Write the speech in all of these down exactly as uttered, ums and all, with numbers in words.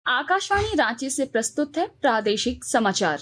आकाशवाणी रांची से प्रस्तुत है प्रादेशिक समाचार।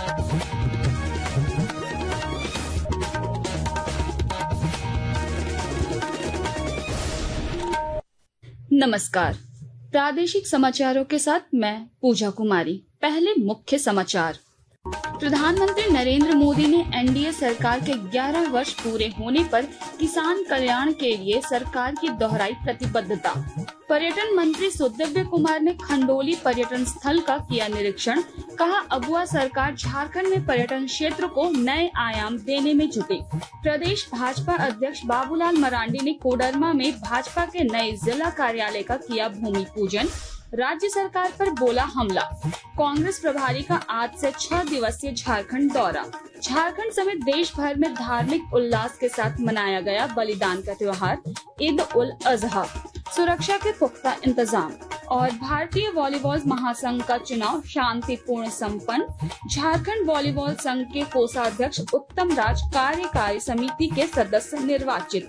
नमस्कार, प्रादेशिक समाचारों के साथ मैं पूजा कुमारी। पहले मुख्य समाचार। प्रधानमंत्री नरेंद्र मोदी ने एनडीए सरकार के ग्यारह वर्ष पूरे होने पर किसान कल्याण के लिए सरकार की दोहराई प्रतिबद्धता। पर्यटन मंत्री सुदिव्य कुमार ने खंडोली पर्यटन स्थल का किया निरीक्षण। कहा, अगुआ सरकार झारखंड में पर्यटन क्षेत्र को नए आयाम देने में जुटी। प्रदेश भाजपा अध्यक्ष बाबूलाल मरांडी ने कोडरमा में भाजपा के नए जिला कार्यालय का किया भूमि पूजन। राज्य सरकार पर बोला हमला। कांग्रेस प्रभारी का आज से छह दिवसीय झारखंड दौरा। झारखंड समेत देश भर में धार्मिक उल्लास के साथ मनाया गया बलिदान का त्योहार ईद उल अजहा। सुरक्षा के पुख्ता इंतजाम। और भारतीय वॉलीबॉल महासंघ का चुनाव शांतिपूर्ण संपन्न। झारखंड वॉलीबॉल संघ के कोषाध्यक्ष उत्तम राज कार्यकारी समिति के सदस्य निर्वाचित।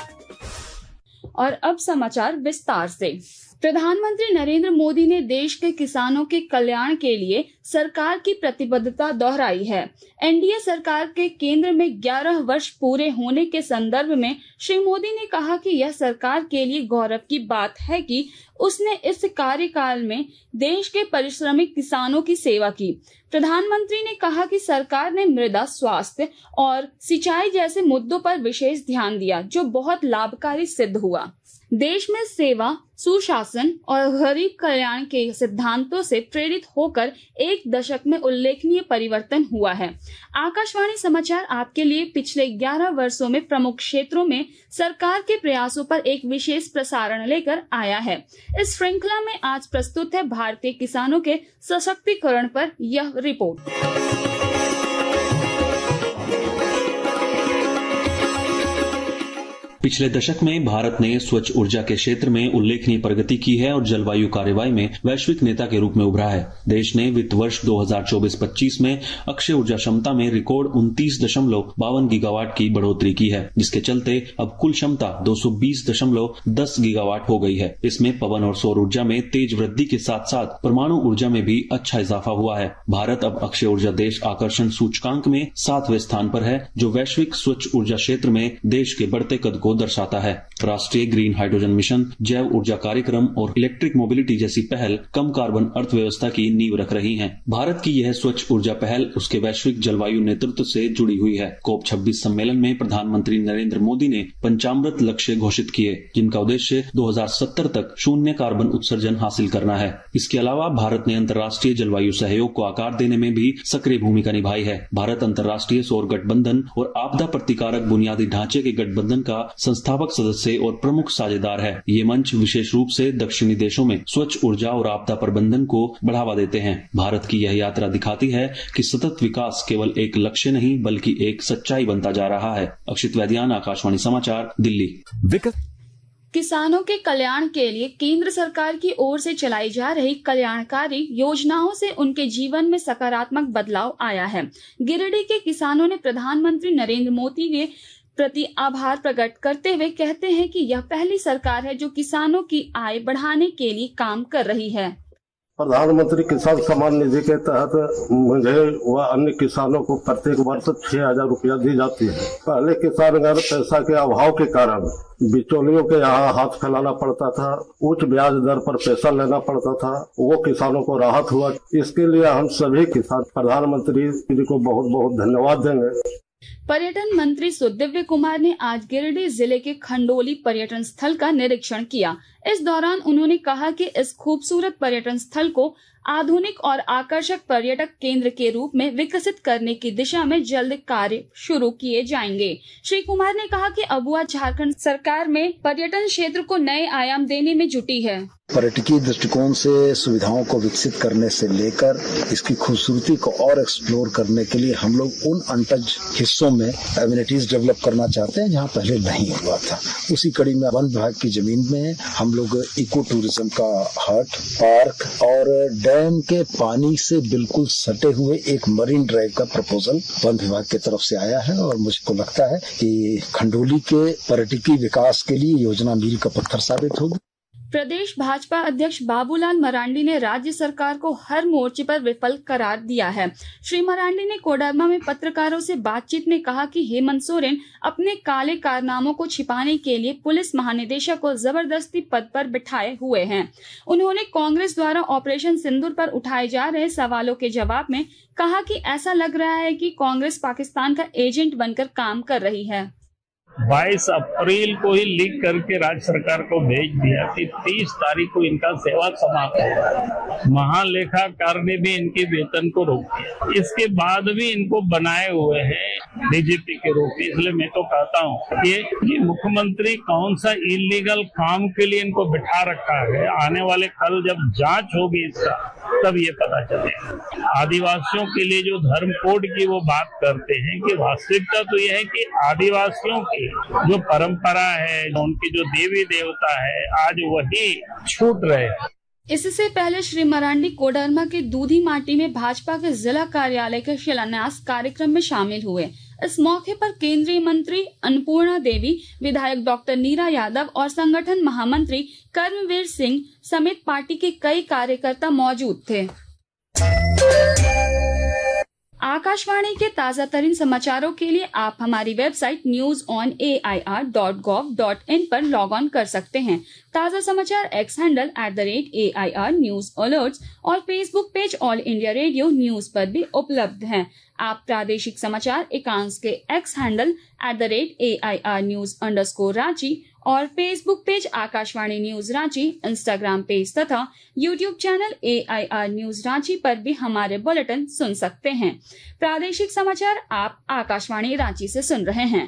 और अब समाचार विस्तार से। प्रधानमंत्री नरेंद्र मोदी ने देश के किसानों के कल्याण के लिए सरकार की प्रतिबद्धता दोहराई है। एनडीए सरकार के केंद्र में ग्यारह वर्ष पूरे होने के संदर्भ में श्री मोदी ने कहा कि यह सरकार के लिए गौरव की बात है कि उसने इस कार्यकाल में देश के परिश्रमिक किसानों की सेवा की। प्रधानमंत्री ने कहा कि सरकार ने मृदा स्वास्थ्य और सिंचाई जैसे मुद्दों पर विशेष ध्यान दिया, जो बहुत लाभकारी सिद्ध हुआ। देश में सेवा, सुशासन और गरीब कल्याण के सिद्धांतों से प्रेरित होकर एक दशक में उल्लेखनीय परिवर्तन हुआ है। आकाशवाणी समाचार आपके लिए पिछले ग्यारह वर्षों में प्रमुख क्षेत्रों में सरकार के प्रयासों पर एक विशेष प्रसारण लेकर आया है। इस श्रृंखला में आज प्रस्तुत है भारतीय किसानों के सशक्तिकरण पर यह रिपोर्ट। पिछले दशक में भारत ने स्वच्छ ऊर्जा के क्षेत्र में उल्लेखनीय प्रगति की है और जलवायु कार्यवाही में वैश्विक नेता के रूप में उभरा है। देश ने वित्त वर्ष दो हज़ार चौबीस पच्चीस में अक्षय ऊर्जा क्षमता में रिकॉर्ड उनतीस दशमलव बावन गीगावाट की बढ़ोतरी की है, जिसके चलते अब कुल क्षमता दो सौ बीस दशमलव दस गीगावाट हो गई है। इसमें पवन और सौर ऊर्जा में तेज वृद्धि के साथ साथ परमाणु ऊर्जा में भी अच्छा इजाफा हुआ है। भारत अब अक्षय ऊर्जा देश आकर्षण सूचकांक में सातवें स्थान पर है, जो वैश्विक स्वच्छ ऊर्जा क्षेत्र में देश के बढ़ते कद को दर्शाता है। राष्ट्रीय ग्रीन हाइड्रोजन मिशन, जैव ऊर्जा कार्यक्रम और इलेक्ट्रिक मोबिलिटी जैसी पहल कम कार्बन अर्थव्यवस्था की नींव रख रही हैं। भारत की यह स्वच्छ ऊर्जा पहल उसके वैश्विक जलवायु नेतृत्व से जुड़ी हुई है। कोप छब्बीस सम्मेलन में प्रधानमंत्री नरेंद्र मोदी ने पंचामृत लक्ष्य घोषित किए, जिनका उद्देश्य दो हज़ार सत्तर तक शून्य कार्बन उत्सर्जन हासिल करना है। इसके अलावा भारत ने अंतर्राष्ट्रीय जलवायु सहयोग को आकार देने में भी सक्रिय भूमिका निभाई है। भारत अंतर्राष्ट्रीय सौर गठबंधन और आपदा प्रतिकारक बुनियादी ढांचे के गठबंधन का संस्थापक सदस्य और प्रमुख साझेदार है। ये मंच विशेष रूप से दक्षिणी देशों में स्वच्छ ऊर्जा और आपदा प्रबंधन को बढ़ावा देते हैं। भारत की यह यात्रा दिखाती है कि सतत विकास केवल एक लक्ष्य नहीं बल्कि एक सच्चाई बनता जा रहा है। अक्षित वैद्यान, आकाशवाणी समाचार, दिल्ली। किसानों के कल्याण के लिए केंद्र सरकार की ओर से चलाई जा रही कल्याणकारी योजनाओं से उनके जीवन में सकारात्मक बदलाव आया है। गिरिडीह के किसानों ने प्रधानमंत्री नरेंद्र मोदी के प्रति आभार प्रकट करते हुए कहते हैं कि यह पहली सरकार है जो किसानों की आय बढ़ाने के लिए काम कर रही है। प्रधानमंत्री किसान सम्मान निधि के तहत मुझे व अन्य किसानों को प्रत्येक वर्ष छह हजार रूपया दी जाती है। पहले किसान अगर पैसा के अभाव के कारण बिचौलियों के यहाँ हाथ फैलाना पड़ता था, उच्च ब्याज दर पर पैसा लेना पड़ता था, वो किसानों को राहत हुआ। इसके लिए हम सभी किसान प्रधानमंत्री जी को बहुत बहुत धन्यवाद देंगे। पर्यटन मंत्री सुदिव्य कुमार ने आज गिरिडीह जिले के खंडोली पर्यटन स्थल का निरीक्षण किया। इस दौरान उन्होंने कहा कि इस खूबसूरत पर्यटन स्थल को आधुनिक और आकर्षक पर्यटक केंद्र के रूप में विकसित करने की दिशा में जल्द कार्य शुरू किए जाएंगे। श्री कुमार ने कहा कि अबुआ झारखंड सरकार में पर्यटन क्षेत्र को नए आयाम देने में जुटी है। पर्यटकीय दृष्टिकोण से सुविधाओं को विकसित करने से लेकर इसकी खूबसूरती को और एक्सप्लोर करने के लिए हम लोग उन अनटच हिस्सों में एमिनिटीज डेवलप करना चाहते हैं जहां पहले नहीं हुआ था। उसी कड़ी में वन विभाग की जमीन में हम लोग इको टूरिज्म का हट, पार्क और डैम के पानी से बिल्कुल सटे हुए एक मरीन ड्राइव का प्रपोजल वन विभाग की तरफ से आया है और मुझको लगता है कि खंडोली के पर्यटकीय विकास के लिए योजना मील का पत्थर साबित होगी। प्रदेश भाजपा अध्यक्ष बाबूलाल मरांडी ने राज्य सरकार को हर मोर्चे पर विफल करार दिया है। श्री मरांडी ने कोडरमा में पत्रकारों से बातचीत में कहा कि हेमंत सोरेन अपने काले कारनामों को छिपाने के लिए पुलिस महानिदेशक को जबरदस्ती पद पर बिठाए हुए हैं। उन्होंने कांग्रेस द्वारा ऑपरेशन सिंदूर पर उठाए जा रहे सवालों के जवाब में कहा कि ऐसा लग रहा है कि कांग्रेस पाकिस्तान का एजेंट बनकर काम कर रही है। बाईस अप्रैल को ही लीक करके राज्य सरकार को भेज दिया थी। तीस तारीख को इनका सेवा समाप्त हुआ। महालेखाकार ने भी इनके वेतन को रोक दिया। इसके बाद भी इनको बनाए हुए हैं डीजीपी के रूप में। इसलिए मैं तो कहता हूँ कि ये मुख्यमंत्री कौन सा इलीगल काम के लिए इनको बिठा रखा है। आने वाले कल जब जांच होगी इसका तब ये पता चलेगा। आदिवासियों के लिए जो धर्म कोड की वो बात करते हैं कि वास्तविकता तो यह है कि आदिवासियों की जो परंपरा है, उनकी जो देवी देवता है, आज वही छूट रहे हैं। इससे पहले श्री मरांडी कोडरमा के दूधी माटी में भाजपा के जिला कार्यालय के शिलान्यास कार्यक्रम में शामिल हुए। इस मौके पर केंद्रीय मंत्री अन्नपूर्णा देवी, विधायक डॉक्टर नीरा यादव और संगठन महामंत्री कर्मवीर सिंह समेत पार्टी के कई कार्यकर्ता मौजूद थे। आकाशवाणी के ताजा तरीन समाचारों के लिए आप हमारी website news on A I R dot gov dot in पर लॉग ऑन कर सकते हैं। ताजा समाचार X handle at the rate A I R news alerts और Facebook page All India Radio news पर भी उपलब्ध हैं। आप प्रादेशिक समाचार एकांश के X handle at the rate A I R news underscore Ranchi और Facebook page Akashvani news Ranchi, Instagram page तथा YouTube channel A I R news Ranchi पर भी हमारे बुलेटिन सुन सकते हैं। प्रादेशिक समाचार आप आकाशवाणी रांची से सुन रहे हैं।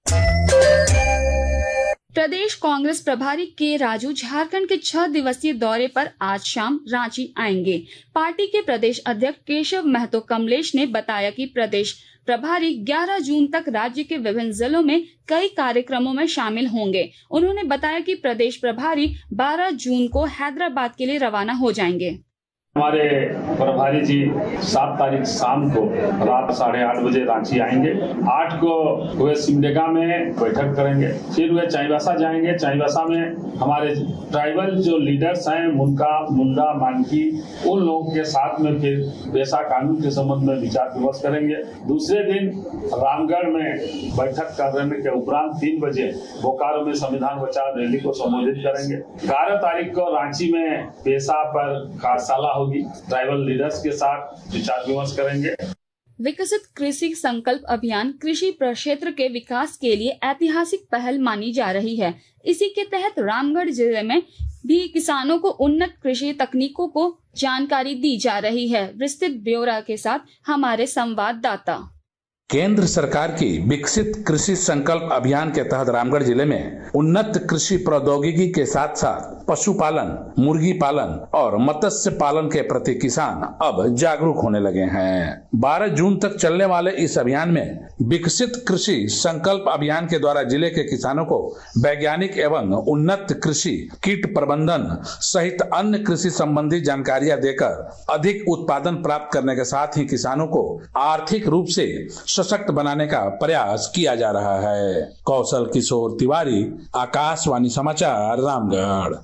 प्रदेश कांग्रेस प्रभारी के राजू झारखंड के छह दिवसीय दौरे पर आज शाम रांची आएंगे। पार्टी के प्रदेश अध्यक्ष केशव महतो कमलेश ने बताया कि प्रदेश प्रभारी ग्यारह जून तक राज्य के विभिन्न जिलों में कई कार्यक्रमों में शामिल होंगे। उन्होंने बताया कि प्रदेश प्रभारी बारह जून को हैदराबाद के लिए रवाना हो जाएंगे। हमारे प्रभारी जी सात तारीख शाम को रात साढ़े आठ बजे रांची आएंगे। आठ को वे सिमडेगा में बैठक करेंगे। फिर वे चाईबासा जाएंगे। चाईबासा में हमारे ट्राइबल जो लीडर्स हैं, मुनका, मुंडा, मानकी, उन लोगों के साथ में फिर पेशा कानून के संबंध में विचार विमर्श करेंगे। दूसरे दिन रामगढ़ में बैठक करने के उपरांत तीन बजे बोकारो में संविधान बचाओ रैली को संबोधित करेंगे। ग्यारह तारीख को रांची में पेशा पर कार्यशाला ट्राइबल लीडर्स के साथ विचार विमर्श करेंगे। विकसित कृषि संकल्प अभियान कृषि प्रक्षेत्र के विकास के लिए ऐतिहासिक पहल मानी जा रही है। इसी के तहत रामगढ़ जिले में भी किसानों को उन्नत कृषि तकनीकों को जानकारी दी जा रही है। विस्तृत ब्यौरा के साथ हमारे संवाददाता। केंद्र सरकार की विकसित कृषि संकल्प अभियान के तहत रामगढ़ जिले में उन्नत कृषि प्रौद्योगिकी के साथ साथ पशुपालन, मुर्गी पालन और मत्स्य पालन के प्रति किसान अब जागरूक होने लगे हैं। बारह जून तक चलने वाले इस अभियान में विकसित कृषि संकल्प अभियान के द्वारा जिले के किसानों को वैज्ञानिक एवं उन्नत कृषि, कीट प्रबंधन सहित अन्य कृषि संबंधी जानकारियां देकर अधिक उत्पादन प्राप्त करने के साथ ही किसानों को आर्थिक रूप से सशक्त बनाने का प्रयास किया जा रहा है। कौशल किशोर तिवारी, आकाशवाणी समाचार, रामगढ़।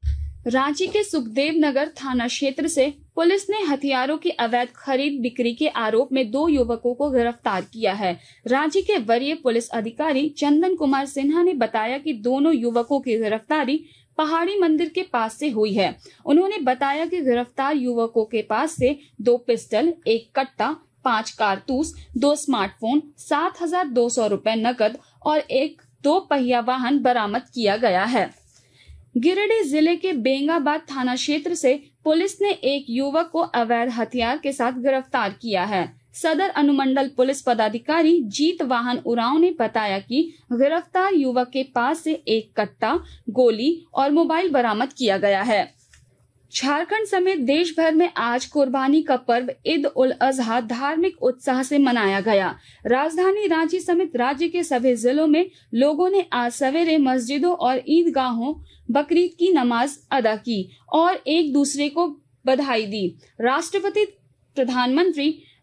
रांची के सुखदेव नगर थाना क्षेत्र से पुलिस ने हथियारों की अवैध खरीद बिक्री के आरोप में दो युवकों को गिरफ्तार किया है। रांची के वरीय पुलिस अधिकारी चंदन कुमार सिन्हा ने बताया कि दोनों युवकों की गिरफ्तारी पहाड़ी मंदिर के पास से हुई है। उन्होंने बताया कि गिरफ्तार युवकों के पास से दो पिस्टल, एक कट्टा, पांच कारतूस, दो स्मार्टफोन, सात हजार दो सौ रूपए नकद और एक दो पहिया वाहन बरामद किया गया है। गिरिडीह जिले के बेंगाबाद थाना क्षेत्र से पुलिस ने एक युवक को अवैध हथियार के साथ गिरफ्तार किया है। सदर अनुमंडल पुलिस पदाधिकारी जीत वाहन उरांव ने बताया कि गिरफ्तार युवक के पास से एक कट्टा, गोली और मोबाइल बरामद किया गया है। झारखंड समेत देश भर में आज कुर्बानी का पर्व ईद उल अजहा धार्मिक उत्साह से मनाया गया। राजधानी रांची समेत राज्य के सभी जिलों में लोगों ने आज सवेरे मस्जिदों और ईदगाहों बकरीद की नमाज अदा की और एक दूसरे को बधाई दी। राष्ट्रपति, प्रधानमंत्री,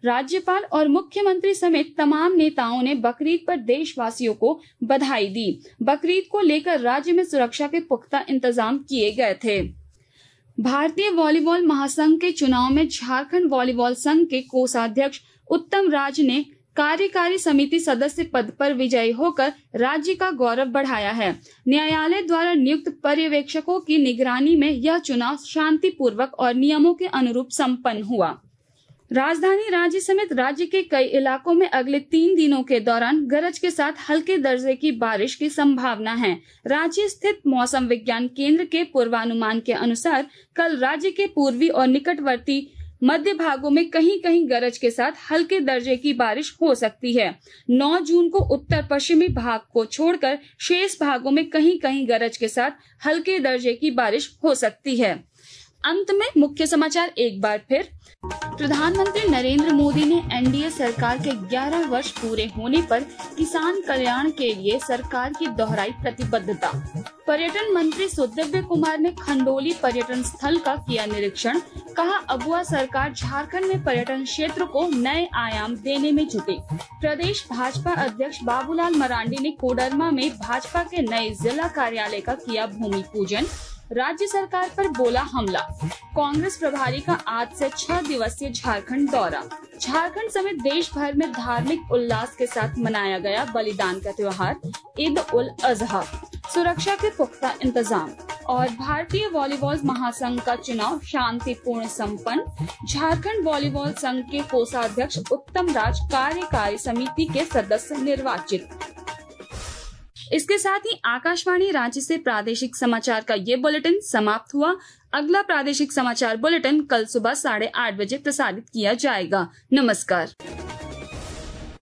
राज्यपाल और मुख्यमंत्री समेत तमाम नेताओं ने बकरीद पर देशवासियों को बधाई दी। बकरीद को लेकर राज्य में सुरक्षा के पुख्ता इंतजाम किए गए थे। भारतीय वॉलीबॉल महासंघ के चुनाव में झारखंड वॉलीबॉल संघ के कोषाध्यक्ष उत्तम राज ने कार्यकारी समिति सदस्य पद पर विजयी होकर राज्य का गौरव बढ़ाया है। न्यायालय द्वारा नियुक्त पर्यवेक्षकों की निगरानी में यह चुनाव शांतिपूर्वक और नियमों के अनुरूप संपन्न हुआ। राजधानी रांची समेत राज्य के कई इलाकों में अगले तीन दिनों के दौरान गरज के साथ हल्के दर्जे की बारिश की संभावना है। रांची स्थित मौसम विज्ञान केंद्र के पूर्वानुमान के अनुसार कल राज्य के पूर्वी और निकटवर्ती मध्य भागों में कहीं कहीं गरज के साथ हल्के दर्जे की बारिश हो सकती है। नौ जून को उत्तर पश्चिमी भाग को छोड़कर शेष भागों में कहीं कहीं गरज के साथ हल्के दर्जे की बारिश हो सकती है। अंत में मुख्य समाचार एक बार फिर। प्रधानमंत्री नरेंद्र मोदी ने एनडीए सरकार के ग्यारह वर्ष पूरे होने पर किसान कल्याण के लिए सरकार की दोहराई प्रतिबद्धता। पर्यटन मंत्री सुदिव्य कुमार ने खंडोली पर्यटन स्थल का किया निरीक्षण। कहा, अबुआ सरकार झारखंड में पर्यटन क्षेत्र को नए आयाम देने में जुटी। प्रदेश भाजपा अध्यक्ष बाबूलाल मरांडी ने कोडरमा में भाजपा के नए जिला कार्यालय का किया भूमि पूजन। राज्य सरकार पर बोला हमला। कांग्रेस प्रभारी का आज से छह दिवसीय झारखंड दौरा। झारखंड समेत देश भर में धार्मिक उल्लास के साथ मनाया गया बलिदान का त्योहार ईद उल अजहा। सुरक्षा के पुख्ता इंतजाम। और भारतीय वॉलीबॉल महासंघ का चुनाव शांतिपूर्ण संपन्न। झारखंड वॉलीबॉल संघ के कोषाध्यक्ष उत्तम राज कार्यकारी समिति के सदस्य निर्वाचित। इसके साथ ही आकाशवाणी रांची से प्रादेशिक समाचार का ये बुलेटिन समाप्त हुआ। अगला प्रादेशिक समाचार बुलेटिन कल सुबह साढ़े आठ बजे प्रसारित किया जाएगा। नमस्कार।